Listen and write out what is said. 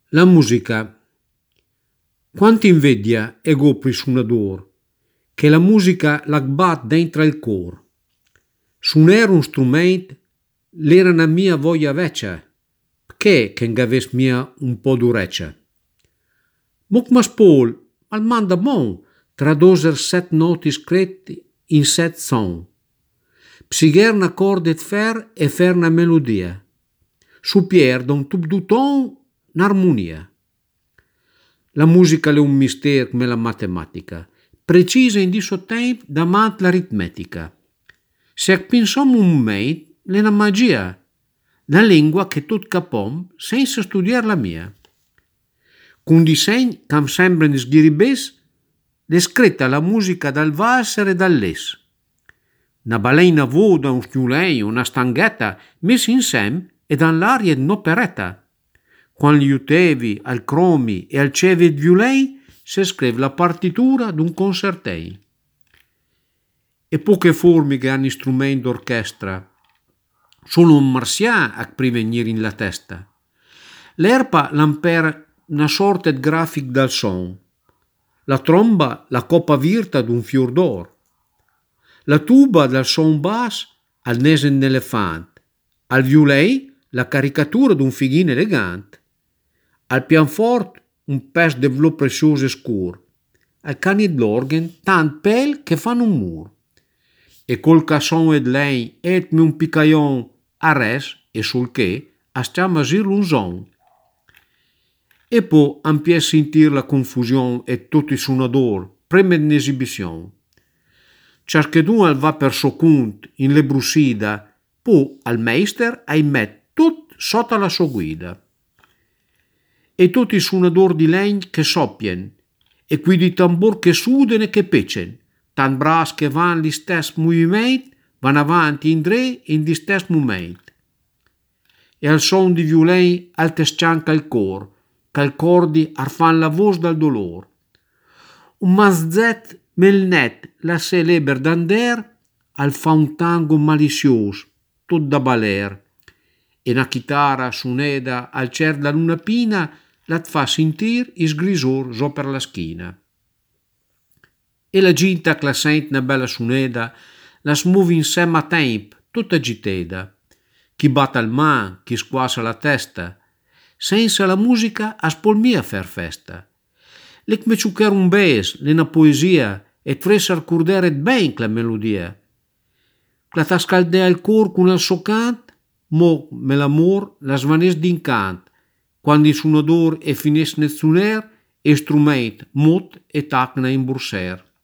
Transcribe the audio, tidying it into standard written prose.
La musica. Quanta invedia e gopri suonador, che la musica la bat dentro il cor. Suonare un strumento l'era una mia voglia vecchia, che n'aves mia un po' d'ureccia. Moc ma spol, al manda bon, tradoser set noti scritti in set son. Psigher un accordo et fer e fer una melodia. Supier d'un tub du ton un'armonia. La musica è un mistero come la matematica, precisa in disso tempo davanti l'aritmetica. Se pensiamo un momento, è una magia, una lingua che tot capom senza studiare la mia. Con disegni che mi sembrano sghiribes, è scritta la musica dal valser e dall'es. Una balena voda, un stiulei, una stanghetta, messi insieme e dan l'aria d'un'operetta. Quando gli utevi, al cromi e al cevi di violei, si scrive la partitura d'un concertei. E poche formiche hanno strumenti d'orchestra. Solo un marziano a prevenire in la testa. L'erpa l'ampera una sorta di grafic dal son. La tromba la coppa virta d'un fior d'or. La tuba dal son bass al nese d'elefante. Al violei la caricatura d'un fighino elegante. Al pianoforte un pes de vlo prezioso e scuro. Al cani d'organ tant pel che fanno un muro. E col casson ed lei etmi un picaion a res e sul che a stiamo a sirlo un son. E poi ampie sentir la confusion e tutti i suonador prima d'un'esibizione. Ciaschedun al va per so cunt in le brusida, poi al meister ai met tut sotto la sua guida. E tutti i suonador di legno che soppien, e qui di tambor che suden e che pecen, tant bras che van gli stessi movimenti, van avanti in tre in di stessi momenti. E al son di violei al te scianca il cor, che al cordi arfan la voce dal dolor. Un mazzet melnet la celeber d'ander al fa un tango malizioso, tot da baler, e una chitarra suneda al cer da luna pina la fa sentir is grisor so per la schina. E la ginta che la sent una bella suneda la smuove insieme a temp, tutta agiteda. Chi batte al man, chi squassa la testa. Senza la musica a spolmia fer festa. Le come ciuccher un bes, le una poesia, e fressa ricordare ben la melodia. La ta scaldea il cor con il suo cant, mo me l'amor la svanes d'incant, quando il suonador e finesce nel suoner e strument mot e tacna in burser.